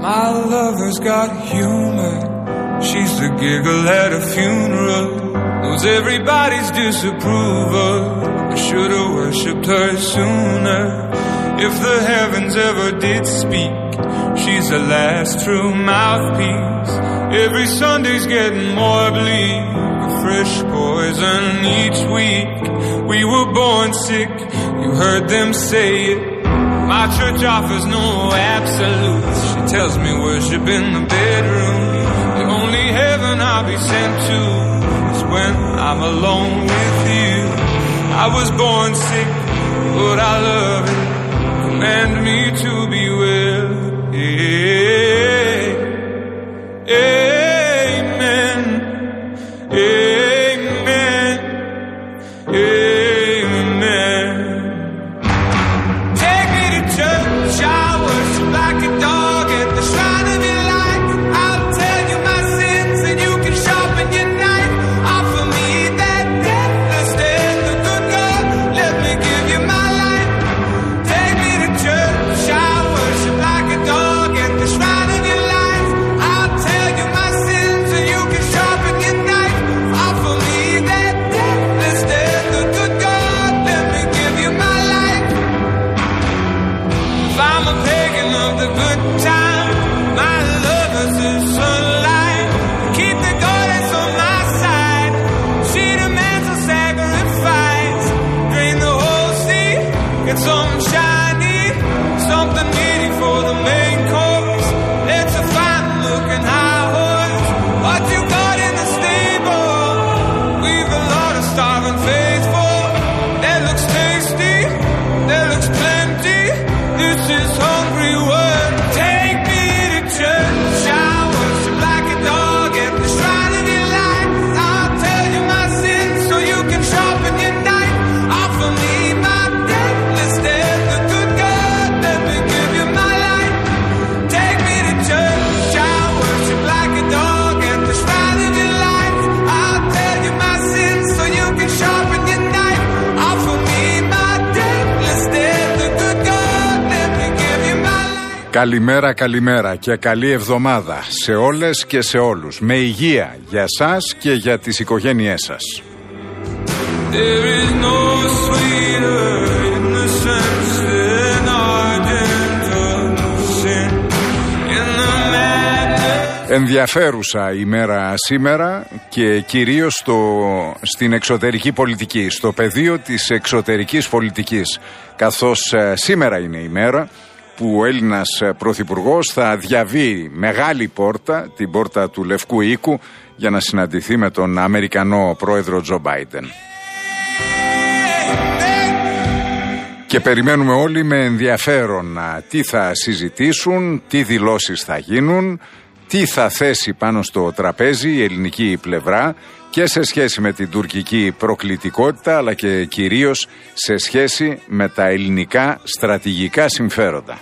My lover's got humor. She's the giggle at a funeral. Knows everybody's disapproval. I should've worshipped her sooner. If the heavens ever did speak, she's the last true mouthpiece. Every Sunday's getting more bleak. A fresh poison each week. We were born sick, you heard them say it. My church offers no absolutes. She tells me worship in the bedroom. The only heaven I'll be sent to is when I'm alone with you. I was born sick, but I love it. Command me to be well. Amen. Amen. Amen. Take me to church, I worship like a dog at the shrine of your light. I'll tell you my sins and you can sharpen your knife. Offer me that deathless death, the good God, let me give you my life. Take me to church, I worship like a dog at the shrine of your life. I'll tell you my sins and you can sharpen your knife. Offer me that deathless death, the good God, let me give you my life. If I'm a pagan of the good time, my lover's the sunlight. Keep the goddess on my side. She demands a sacrifice. Drain the whole sea, get something shiny, something meaty for the main course. It's a fine looking high horse. What you got in the stable? We've a lot of starving faithful. That looks tasty, that looks plenty. This is hungry word. Take me to church, I worship like a dog at the shrine of your life. I'll tell you my sins so you can sharpen your knife. Offer me my deathless death, the good God, let me give you my life. Take me to church, I worship like a dog at the shrine of your life. I'll tell you my sins so you can sharpen your knife. Offer me my deathless death, the good God, let me give you my life. Καλημέρα, καλημέρα και καλή εβδομάδα σε όλες και σε όλους. Με υγεία για σας και για τις οικογένειές σας. There is no sweeter innocence than our gentle sin. In the madness. Ενδιαφέρουσα ημέρα σήμερα και κυρίως στην εξωτερική πολιτική, στο πεδίο της εξωτερικής πολιτικής, καθώς σήμερα είναι η μέρα που ο Έλληνας Πρωθυπουργός θα διαβεί μεγάλη πόρτα, την πόρτα του Λευκού Οίκου, για να συναντηθεί με τον Αμερικανό πρόεδρο Τζο Μπάιντεν. Και περιμένουμε όλοι με ενδιαφέρον τι θα συζητήσουν, τι δηλώσεις θα γίνουν, τι θα θέσει πάνω στο τραπέζι η ελληνική πλευρά και σε σχέση με την τουρκική προκλητικότητα, αλλά και κυρίως σε σχέση με τα ελληνικά στρατηγικά συμφέροντα.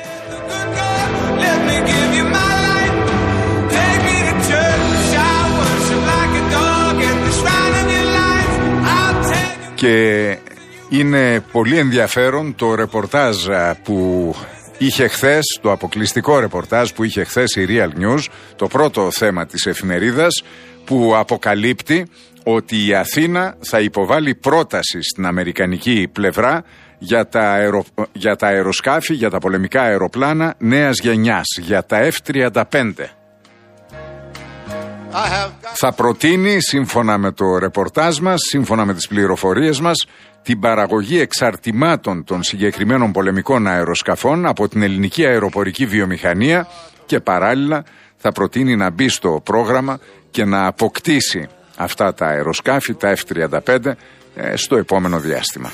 Και είναι πολύ ενδιαφέρον το ρεπορτάζ που είχε χθες, το αποκλειστικό ρεπορτάζ που είχε χθες η Real News, το πρώτο θέμα της εφημερίδας, που αποκαλύπτει ότι η Αθήνα θα υποβάλει πρόταση στην αμερικανική πλευρά για τα αεροσκάφη, για τα πολεμικά αεροπλάνα νέας γενιάς, για τα F-35. Θα προτείνει, σύμφωνα με το ρεπορτάζ μας, σύμφωνα με τις πληροφορίες μας, την παραγωγή εξαρτημάτων των συγκεκριμένων πολεμικών αεροσκαφών από την ελληνική αεροπορική βιομηχανία και παράλληλα θα προτείνει να μπει στο πρόγραμμα και να αποκτήσει αυτά τα αεροσκάφη, τα F-35, στο επόμενο διάστημα.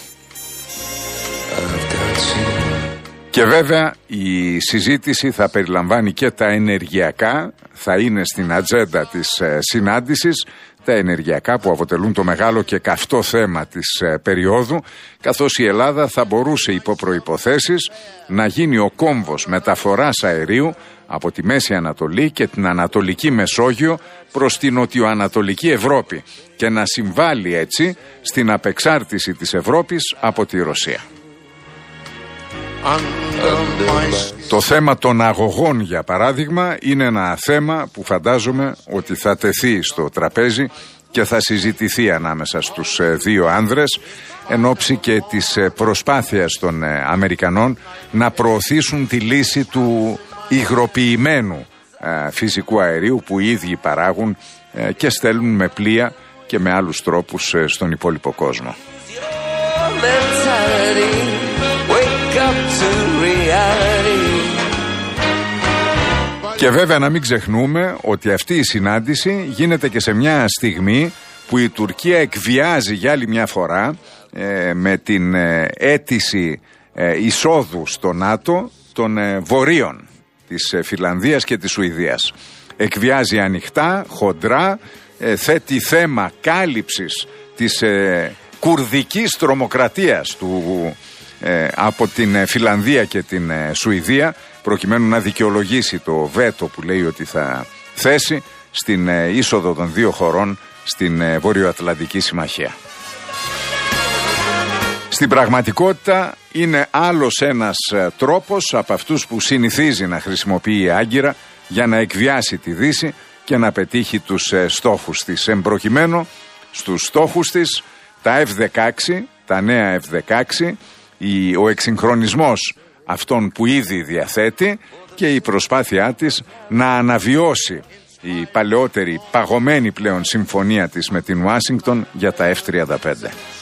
Και βέβαια η συζήτηση θα περιλαμβάνει και τα ενεργειακά, θα είναι στην ατζέντα της συνάντησης, τα ενεργειακά που αποτελούν το μεγάλο και καυτό θέμα της περίοδου, καθώς η Ελλάδα θα μπορούσε υπό προϋποθέσεις να γίνει ο κόμβος μεταφοράς αερίου από τη Μέση Ανατολή και την Ανατολική Μεσόγειο προς την Νοτιοανατολική Ευρώπη και να συμβάλλει έτσι στην απεξάρτηση της Ευρώπης από τη Ρωσία. Το θέμα των αγωγών, για παράδειγμα, είναι ένα θέμα που φαντάζομαι ότι θα τεθεί στο τραπέζι και θα συζητηθεί ανάμεσα στους δύο άνδρες εν ώψη και της προσπάθειας των Αμερικανών να προωθήσουν τη λύση του υγροποιημένου φυσικού αερίου που οι ίδιοι παράγουν και στέλνουν με πλοία και με άλλους τρόπους στον υπόλοιπο κόσμο. Και βέβαια να μην ξεχνούμε ότι αυτή η συνάντηση γίνεται και σε μια στιγμή που η Τουρκία εκβιάζει για άλλη μια φορά με την αίτηση εισόδου στο ΝΑΤΟ των βορείων της Φινλανδίας και της Σουηδίας. Εκβιάζει ανοιχτά, χοντρά, θέτει θέμα κάλυψης της κουρδικής τρομοκρατίας από την Φινλανδία και την Σουηδία, προκειμένου να δικαιολογήσει το βέτο που λέει ότι θα θέσει στην είσοδο των δύο χωρών στην Βορειοατλαντική Συμμαχία. Στην πραγματικότητα είναι άλλος ένας τρόπος από αυτούς που συνηθίζει να χρησιμοποιεί η Άγκυρα για να εκβιάσει τη Δύση και να πετύχει τους στόχους της. Εμπροκειμένου στους στόχους της τα F-16, τα νέα F-16, ο εξυγχρονισμός αυτών που ήδη διαθέτει και η προσπάθειά της να αναβιώσει η παλαιότερη παγωμένη πλέον συμφωνία της με την Ουάσιγκτον για τα F-35.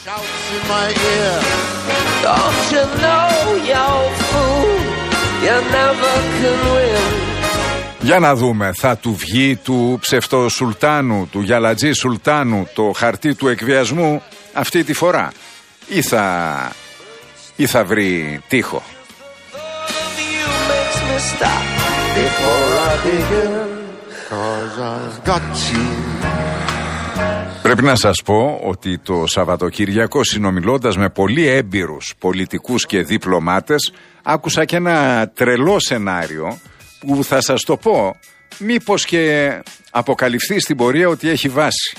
Για να δούμε, θα του βγει του ψευτοσουλτάνου, του Γιαλατζή Σουλτάνου το χαρτί του εκβιασμού αυτή τη φορά ή θα βρει τείχο. Πρέπει να σας πω ότι το Σαββατοκύριακο, συνομιλώντας με πολύ έμπειρους πολιτικούς και διπλωμάτες, άκουσα και ένα τρελό σενάριο που θα σας το πω, μήπως και αποκαλυφθεί στην πορεία ότι έχει βάση.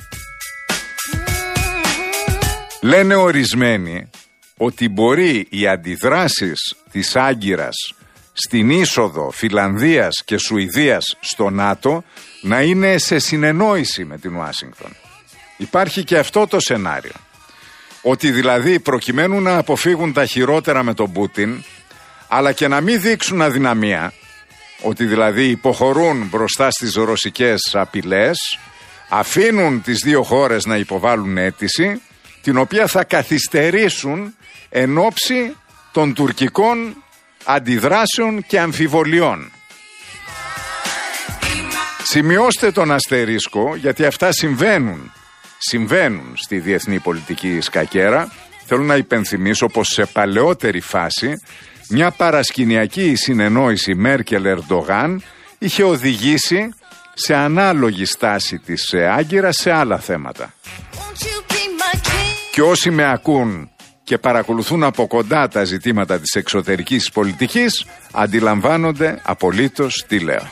Λένε ορισμένοι ότι μπορεί οι αντιδράσεις της Άγκυρας στην είσοδο Φινλανδίας και Σουηδίας στο ΝΑΤΟ να είναι σε συνεννόηση με την Ουάσιγκτον. Υπάρχει και αυτό το σενάριο. Ότι δηλαδή προκειμένου να αποφύγουν τα χειρότερα με τον Πούτιν, αλλά και να μην δείξουν αδυναμία, ότι δηλαδή υποχωρούν μπροστά στις ρωσικές απειλές, αφήνουν τις δύο χώρες να υποβάλουν αίτηση, την οποία θα καθυστερήσουν εν ώψη των τουρκικών αντιδράσεων και αμφιβολιών. Σημειώστε τον αστερίσκο, γιατί αυτά συμβαίνουν στη διεθνή πολιτική σκακέρα. Θέλω να υπενθυμίσω πως σε παλαιότερη φάση μια παρασκηνιακή συνεννόηση Μέρκελ-Ερντογάν είχε οδηγήσει σε ανάλογη στάση της Άγκυρας σε άλλα θέματα. Και όσοι με ακούν και παρακολουθούν από κοντά τα ζητήματα της εξωτερικής πολιτικής αντιλαμβάνονται απολύτως τι λέω.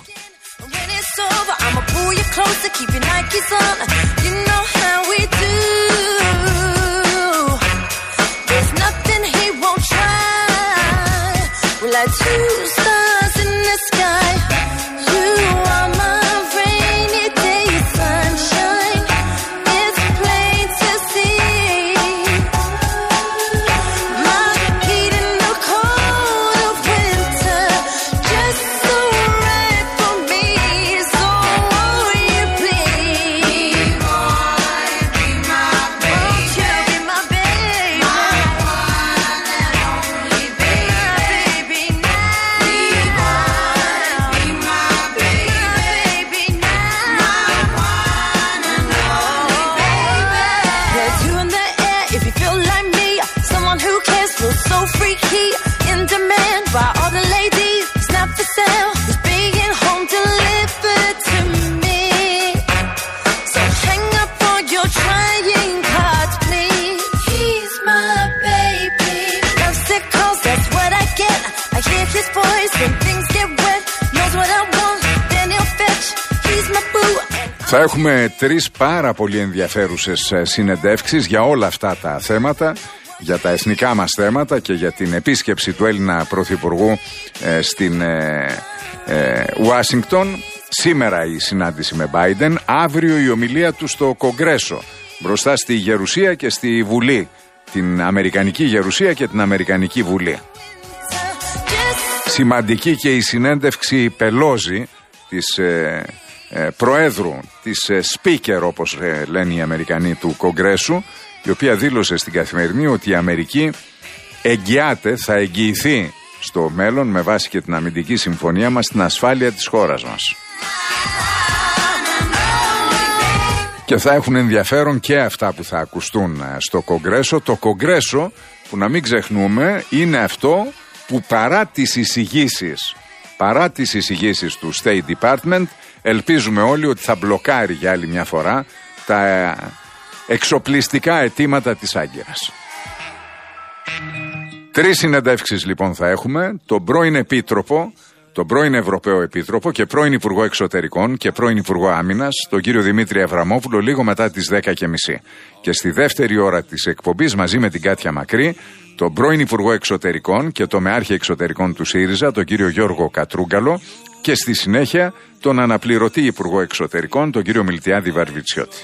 Θα έχουμε 3 πάρα πολύ ενδιαφέρουσες συνεντεύξεις για όλα αυτά τα θέματα. για τα εθνικά μας θέματα και για την επίσκεψη του Έλληνα Πρωθυπουργού στην Ουάσιγκτον. Σήμερα η συνάντηση με Biden, αύριο η ομιλία του στο Κογκρέσο, μπροστά στη Γερουσία και στη Βουλή, την Αμερικανική Γερουσία και την Αμερικανική Βουλή. Σημαντική και η συνέντευξη Πελόζη της Προέδρου, της Speaker όπως λένε οι Αμερικανοί του Κογκρέσου, η οποία δήλωσε στην Καθημερινή ότι η Αμερική θα εγγυηθεί στο μέλλον με βάση και την αμυντική συμφωνία μας την ασφάλεια της χώρας μας. Και θα έχουν ενδιαφέρον και αυτά που θα ακουστούν στο Κογκρέσο. Το Κογκρέσο, που να μην ξεχνούμε, είναι αυτό που παρά τις εισηγήσεις του State Department, ελπίζουμε όλοι ότι θα μπλοκάρει για άλλη μια φορά τα εξοπλιστικά αιτήματα της Άγκυρας. 3 συνεντεύξεις λοιπόν θα έχουμε, τον πρώην Επίτροπο, τον πρώην Ευρωπαίο Επίτροπο και πρώην Υπουργό Εξωτερικών και πρώην Υπουργό Άμυνας, τον κύριο Δημήτρη Αβραμόπουλο, λίγο μετά τις 10:30. Και στη δεύτερη ώρα της εκπομπής, μαζί με την Κάτια Μακρύ, τον πρώην Υπουργό Εξωτερικών και το Μεάρχη Εξωτερικών του ΣΥΡΙΖΑ, τον κύριο Γιώργο Κατρούγκαλο, και στη συνέχεια τον αναπληρωτή Υπουργό Εξωτερικών, τον κύριο Μιλτιάδη Βαρβιτσιώτη.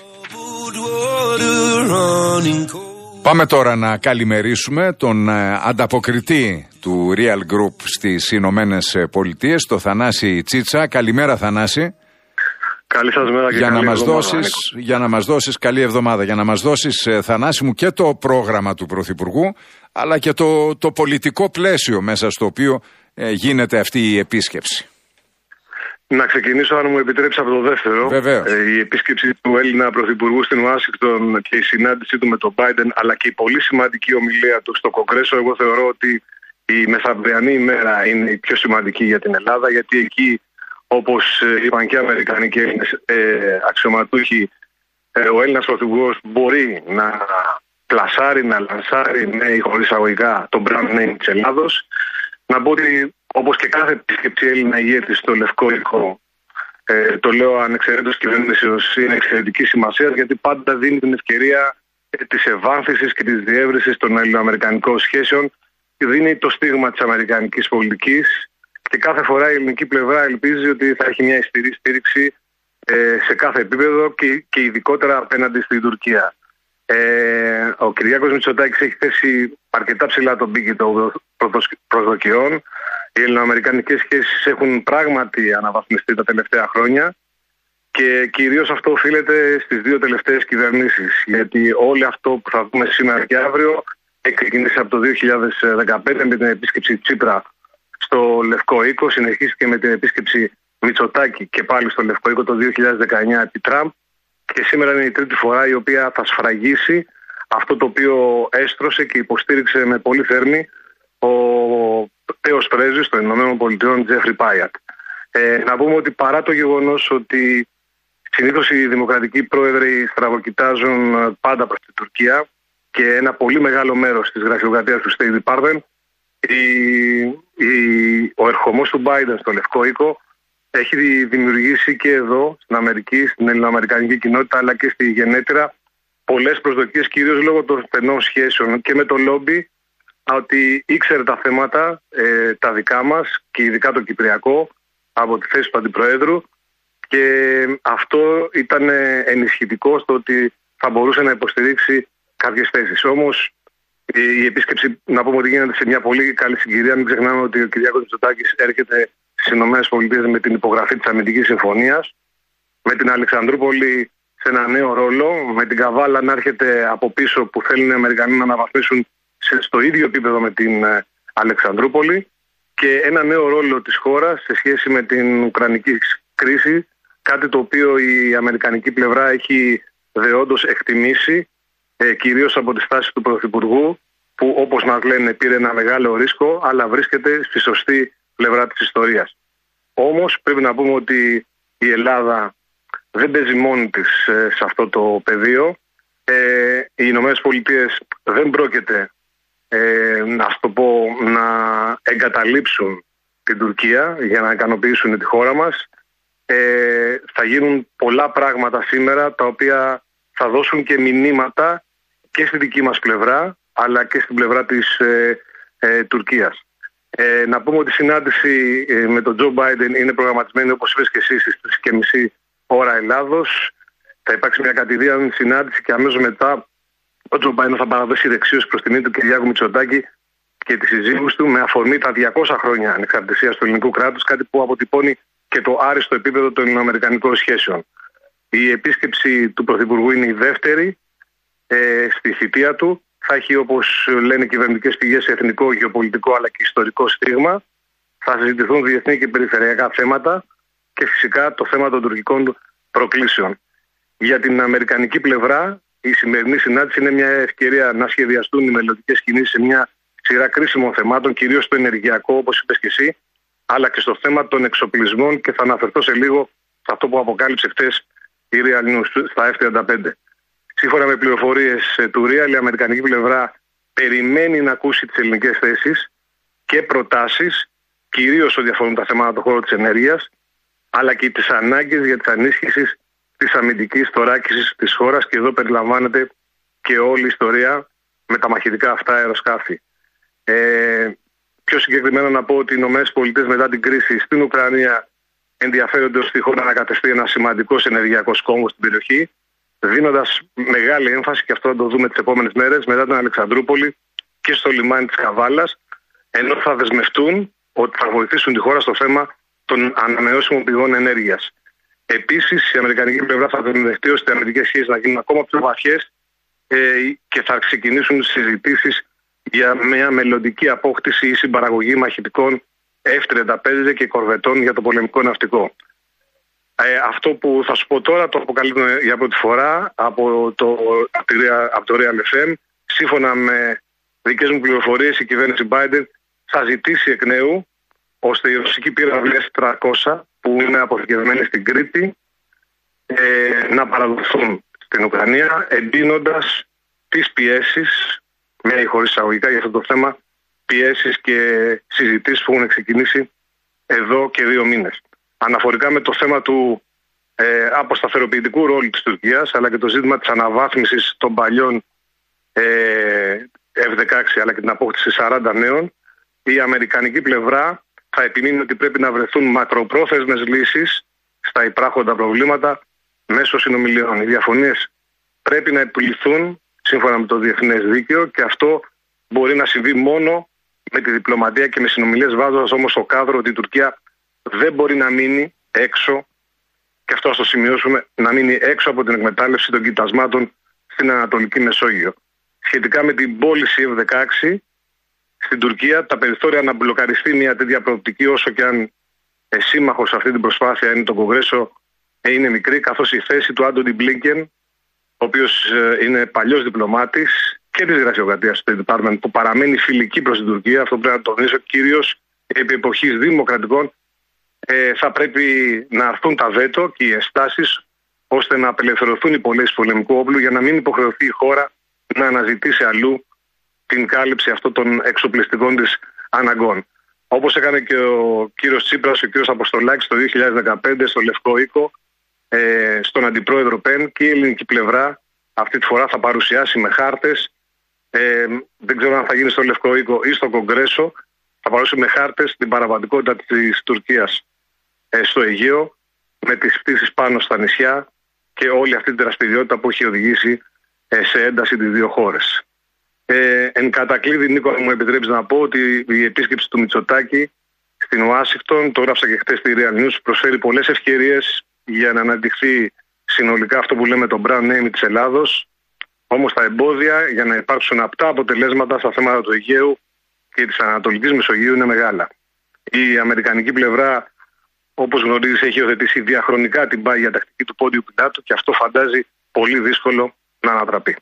Πάμε τώρα να καλημερίσουμε τον ανταποκριτή του Real Group στις Ηνωμένες Πολιτείες, τον Θανάση Τσίτσα. Καλημέρα, Θανάση. Καλή σας μέρα και καλή εβδομάδα. Για να μας δώσεις καλή εβδομάδα, για να μας δώσεις, Θανάση μου, και το πρόγραμμα του Πρωθυπουργού, αλλά και το πολιτικό πλαίσιο μέσα στο οποίο γίνεται αυτή η επίσκεψη. Να ξεκινήσω, αν μου επιτρέψει, από το δεύτερο. Βεβαίως. Η επίσκεψη του Έλληνα Πρωθυπουργού στην Ουάσιγκτον και η συνάντησή του με τον Biden, αλλά και η πολύ σημαντική ομιλία του στο Κογκρέσο, εγώ θεωρώ ότι η μεθαυριανή ημέρα είναι η πιο σημαντική για την Ελλάδα, γιατί εκεί, όπως είπαν και οι Αμερικανοί και Έλληνες αξιωματούχοι, ο Έλληνας Πρωθυπουργός μπορεί να πλασάρει, να λανσάρει, ναι, χωρίς αγωγικά, το brand name της Ελλάδος. Να πω ότι, όπως και κάθε επίσκεψη Έλληνα ηγέτη στο Λευκό Οίκο, το λέω ανεξαιρέτως κυβέρνησης, είναι εξαιρετική σημασία, γιατί πάντα δίνει την ευκαιρία της ευάνθησης και της διεύρυνσης των ελληνοαμερικανικών σχέσεων, δίνει το στίγμα της αμερικανικής πολιτικής και κάθε φορά η ελληνική πλευρά ελπίζει ότι θα έχει μια ισχυρή στήριξη σε κάθε επίπεδο και ειδικότερα απέναντι στην Τουρκία. Ο Κυριάκος Μητσοτάκης έχει θέσει αρκετά ψηλά τον πύχη των προσδοκιών. Οι ελληνοαμερικανικές σχέσεις έχουν πράγματι αναβαθμιστεί τα τελευταία χρόνια και κυρίως αυτό οφείλεται στις 2 τελευταίες κυβερνήσεις, γιατί όλο αυτό που θα δούμε σήμερα και αύριο έχει ξεκινήσει από το 2015 με την επίσκεψη Τσίπρα στο Λευκό Οίκο, συνεχίστηκε με την επίσκεψη Μητσοτάκη και πάλι στο Λευκό Οίκο το 2019 επί Τραμπ, και σήμερα είναι η τρίτη φορά η οποία θα σφραγίσει αυτό το οποίο έστρωσε και υποστήριξε με πολύ θέρμη ο τέος πρέσβης των Ηνωμένων Πολιτειών Τζέφρι Πάιατ. Να πούμε ότι παρά το γεγονός ότι συνήθως οι δημοκρατικοί πρόεδροι στραβοκοιτάζουν πάντα προς την Τουρκία και ένα πολύ μεγάλο μέρος της γραφειοκρατίας του State Department, ο ερχομός του Biden στο Λευκό Οίκο έχει δημιουργήσει και εδώ στην Αμερική, στην ελληνοαμερικανική κοινότητα, αλλά και στη γενέτειρα, πολλές προσδοκίες, κυρίως λόγω των στενών σχέσεων και με το λόμπι, ότι ήξερε τα θέματα τα δικά μας και ειδικά το κυπριακό από τη θέση του Αντιπροέδρου, και αυτό ήταν ενισχυτικό στο ότι θα μπορούσε να υποστηρίξει κάποιες θέσεις. Όμως η επίσκεψη, να πούμε ότι γίνεται σε μια πολύ καλή συγκυρία. Μην ξεχνάμε ότι ο Κυριάκος Μητσοτάκης έρχεται στις ΗΠΑ με την υπογραφή της αμυντικής συμφωνίας, με την Αλεξανδρούπολη σε ένα νέο ρόλο, με την Καβάλα να έρχεται από πίσω που θέλουν οι Αμερικανοί να αναβαθμίσουν στο ίδιο επίπεδο με την Αλεξανδρούπολη, και ένα νέο ρόλο της χώρας σε σχέση με την Ουκρανική κρίση, κάτι το οποίο η αμερικανική πλευρά έχει δεόντως εκτιμήσει, κυρίως από τη στάση του Πρωθυπουργού, που όπως μας λένε πήρε ένα μεγάλο ρίσκο, αλλά βρίσκεται στη σωστή πλευρά της ιστορίας. Όμως πρέπει να πούμε ότι η Ελλάδα δεν παίζει μόνη της σε αυτό το πεδίο. Οι Ηνωμένες Πολιτείες δεν πρόκειται να εγκαταλείψουν την Τουρκία για να ικανοποιήσουν τη χώρα μας. Θα γίνουν πολλά πράγματα σήμερα τα οποία θα δώσουν και μηνύματα και στη δική μας πλευρά αλλά και στην πλευρά της Τουρκίας. Να πούμε ότι η συνάντηση με τον Τζο Μπάιντεν είναι προγραμματισμένη, όπως είπες και εσύ, στις 3:30 ώρα Ελλάδος. Θα υπάρξει μια κατηδίαν συνάντηση και αμέσως μετά ο Τζο Μπάιντεν θα παραδώσει δεξίωση προς τιμή του Κυριάκου Μητσοτάκη και τη συζύγους του με αφορμή τα 200 χρόνια ανεξαρτησίας του ελληνικού κράτους, κάτι που αποτυπώνει και το άριστο επίπεδο των ελληνοαμερικανικών σχέσεων. Η επίσκεψη του Πρωθυπουργού είναι η δεύτερη στη θητεία του. Θα έχει, όπως λένε κυβερνητικές πηγές, εθνικό, γεωπολιτικό αλλά και ιστορικό στίγμα. Θα συζητηθούν διεθνή και περιφερειακά θέματα και φυσικά το θέμα των τουρκικών προκλήσεων. Για την αμερικανική πλευρά, η σημερινή συνάντηση είναι μια ευκαιρία να σχεδιαστούν οι μελλοντικές κινήσεις σε μια σειρά κρίσιμων θεμάτων, κυρίως στο ενεργειακό, όπως είπες και εσύ, αλλά και στο θέμα των εξοπλισμών, και θα αναφερθώ σε λίγο σε αυτό που αποκάλυψε χτες η Real News στα F-35. Σύμφωνα με πληροφορίες του Real, η αμερικανική πλευρά περιμένει να ακούσει τις ελληνικές θέσεις και προτάσεις, κυρίως ό,τι αφορούν τα θέματα του χώρου της ενέργειας, αλλά και τις ανάγκες για την ενίσχυση της αμυντικής θωράκισης της χώρας, και εδώ περιλαμβάνεται και όλη η ιστορία με τα μαχητικά αυτά αεροσκάφη. Πιο συγκεκριμένα να πω ότι οι ΗΠΑ μετά την κρίση στην Ουκρανία ενδιαφέρονται ώστε η χώρα να καταστεί ένα σημαντικός ενεργειακός κόμβος στην περιοχή, δίνοντας μεγάλη έμφαση, και αυτό θα το δούμε τις επόμενες μέρες, μετά την Αλεξανδρούπολη και στο λιμάνι της Καβάλας, ενώ θα δεσμευτούν ότι θα βοηθήσουν τη χώρα στο θέμα των ανανεώσιμων πηγών ενέργειας. Επίσης, η αμερικανική πλευρά θα δεσμευτεί ώστε οι αμερικανικές σχέσεις να γίνουν ακόμα πιο βαθιές και θα ξεκινήσουν συζητήσεις για μια μελλοντική απόκτηση ή συμπαραγωγή μαχητικών F-35 και κορβετών για το πολεμικό ναυτικό. Αυτό που θα σου πω τώρα το αποκαλύπτω για πρώτη φορά από το Real FM. Σύμφωνα με δικές μου πληροφορίες, η κυβέρνηση Biden θα ζητήσει εκ νέου ώστε οι ρωσικοί πύραυλοι S-300 που είναι αποθηκευμένοι στην Κρήτη να παραδοθούν στην Ουκρανία, εντείνοντας τις πιέσεις, με ή χωρίς εισαγωγικά για αυτό το θέμα, πιέσεις και συζητήσεις που έχουν ξεκινήσει εδώ και 2 μήνες. Αναφορικά με το θέμα του αποσταθεροποιητικού ρόλου της Τουρκίας, αλλά και το ζήτημα της αναβάθμισης των παλιών F-16 αλλά και την απόκτηση 40 νέων, η αμερικανική πλευρά θα επιμείνει ότι πρέπει να βρεθούν μακροπρόθεσμες λύσεις στα υπάρχοντα προβλήματα μέσω συνομιλιών. Οι διαφωνίες πρέπει να επιληθούν σύμφωνα με το διεθνές δίκαιο, και αυτό μπορεί να συμβεί μόνο με τη διπλωματία και με συνομιλίες, βάζοντας όμως στο κάδρο ότι η Τουρκία δεν μπορεί να μείνει έξω, και αυτό ας το σημειώσουμε, να μείνει έξω από την εκμετάλλευση των κοιτασμάτων στην Ανατολική Μεσόγειο. Σχετικά με την πώληση F-16 στην Τουρκία, τα περιθώρια να μπλοκαριστεί μια τέτοια προοπτική, όσο και αν σύμμαχος σε αυτή την προσπάθεια είναι το Κογκρέσο, είναι μικρή, καθώς η θέση του Άντονι Μπλίνκεν, ο οποίος είναι παλιός διπλωμάτης και της γραφειοκρατίας του State Department, που παραμένει φιλική προς την Τουρκία, αυτό πρέπει να το τονίσω, κυρίως επί εποχής δημοκρατικών, θα πρέπει να αρθούν τα βέτο και οι ενστάσεις ώστε να απελευθερωθούν οι πωλήσεις πολεμικού όπλου, για να μην υποχρεωθεί η χώρα να αναζητήσει αλλού την κάλυψη αυτών των εξοπλιστικών της αναγκών. Όπως έκανε και ο κύριος Τσίπρας, ο κύριος Αποστολάκης το 2015 στο Λευκό Οίκο, στον αντιπρόεδρο Πεν, και η ελληνική πλευρά αυτή τη φορά θα παρουσιάσει με χάρτες, δεν ξέρω αν θα γίνει στο Λευκό Οίκο ή στο Κογκρέσο, θα παρουσιάσει με χάρτες την παραβατικότητα της Τουρκίας στο Αιγαίο, με τις πτήσεις πάνω στα νησιά και όλη αυτή την δραστηριότητα που έχει οδηγήσει σε ένταση τις δύο χώρες. Εν κατακλείδη, Νίκο, μου επιτρέψει να πω ότι η επίσκεψη του Μητσοτάκη στην Ουάσιγκτον, το έγραψα και χτες στη Real News, προσφέρει πολλές ευκαιρίες για να αναδειχθεί συνολικά αυτό που λέμε το brand name της Ελλάδος. Όμως τα εμπόδια για να υπάρξουν απτά αποτελέσματα στα θέματα του Αιγαίου και της Ανατολικής Μεσογείου είναι μεγάλα. Η αμερικανική πλευρά, όπως γνωρίζεις, έχει υιοθετήσει διαχρονικά την πάγια τακτική του πόντιου πιλάτου, και αυτό φαντάζει πολύ δύσκολο να ανατραπεί.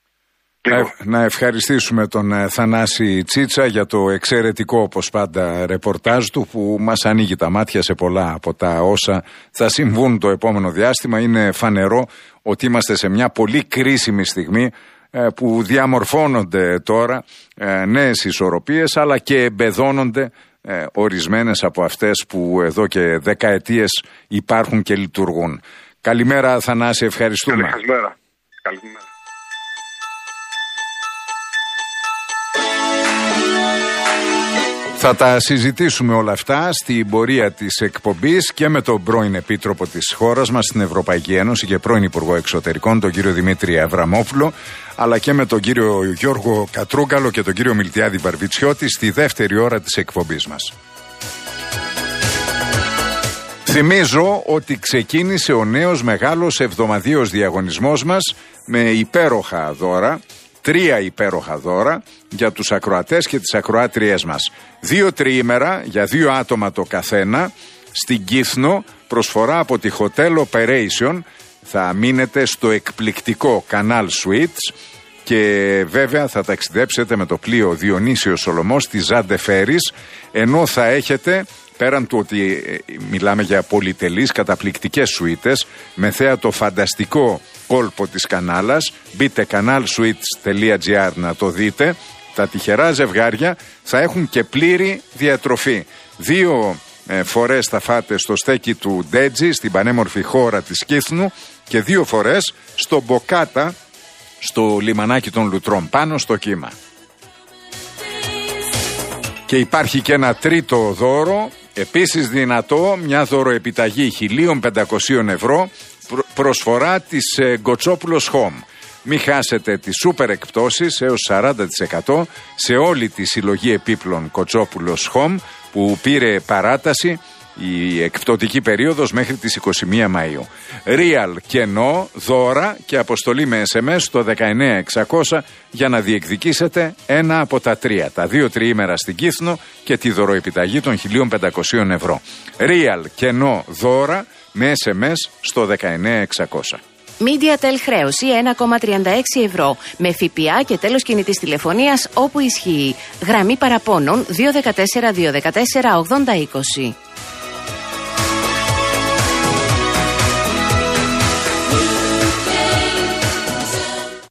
Να ευχαριστήσουμε τον Θανάση Τσίτσα για το εξαιρετικό, όπως πάντα, ρεπορτάζ του, που μας ανοίγει τα μάτια σε πολλά από τα όσα θα συμβούν το επόμενο διάστημα. Είναι φανερό ότι είμαστε σε μια πολύ κρίσιμη στιγμή που διαμορφώνονται τώρα νέες ισορροπίες, αλλά και εμπεδώνονται ορισμένες από αυτές που εδώ και δεκαετίες υπάρχουν και λειτουργούν. Καλημέρα, Θανάση, ευχαριστούμε. Καλημέρα. Καλημέρα. Θα τα συζητήσουμε όλα αυτά στην πορεία της εκπομπής και με τον πρώην Επίτροπο της χώρας μας στην Ευρωπαϊκή Ένωση και πρώην Υπουργό Εξωτερικών, τον κύριο Δημήτρη Αβραμόπουλο, αλλά και με τον κύριο Γιώργο Κατρούγκαλο και τον κύριο Μιλτιάδη Βαρβιτσιώτη στη δεύτερη ώρα της εκπομπής μας. Θυμίζω ότι ξεκίνησε ο νέος μεγάλος εβδομαδιαίος διαγωνισμός μας με υπέροχα δώρα. 3 υπέροχα δώρα για τους ακροατές και τις ακροάτριές μας. 2 τριήμερα για 2 άτομα το καθένα στην Κύθνο, προσφορά από τη Hotel Operation. Θα μείνετε στο εκπληκτικό Canal Suites και βέβαια θα ταξιδέψετε με το πλοίο Διονύσιος Σολωμός στη Ζάντε Φέρις, ενώ θα έχετε, πέραν του ότι μιλάμε για πολυτελείς καταπληκτικές σουίτες με θέα το φανταστικό κόλπο της Κανάλας, μπείτε canalsuites.gr να το δείτε. Τα τυχερά ζευγάρια θα έχουν και πλήρη διατροφή. 2 φορές θα φάτε στο στέκι του Ντέτζι στην πανέμορφη χώρα της Κύθνου και 2 φορές στο Μποκάτα στο λιμανάκι των Λουτρών πάνω στο κύμα. Και υπάρχει και ένα τρίτο δώρο, επίσης δυνατό, μια δωροεπιταγή 1.500 ευρώ, προσφορά της Γκοτσόπουλος Home. Μην χάσετε τις σούπερ εκπτώσεις έως 40% σε όλη τη συλλογή επίπλων Γκοτσόπουλος Home που πήρε παράταση η εκπτωτική περίοδος μέχρι τις 21 Μαΐου. Real κενό, δώρα και αποστολή με SMS στο 19600 για να διεκδικήσετε ένα από τα 3. Τα 2 τριήμερα στην Κύθνο και τη δωροεπιταγή των 1.500 ευρώ. Real κενό, δώρα με SMS στο 19600. MediaTel χρέωση 1,36 ευρώ με ΦΠΑ και τέλος κινητής τηλεφωνίας όπου ισχύει. Γραμμή παραπώνων 214 214 8020.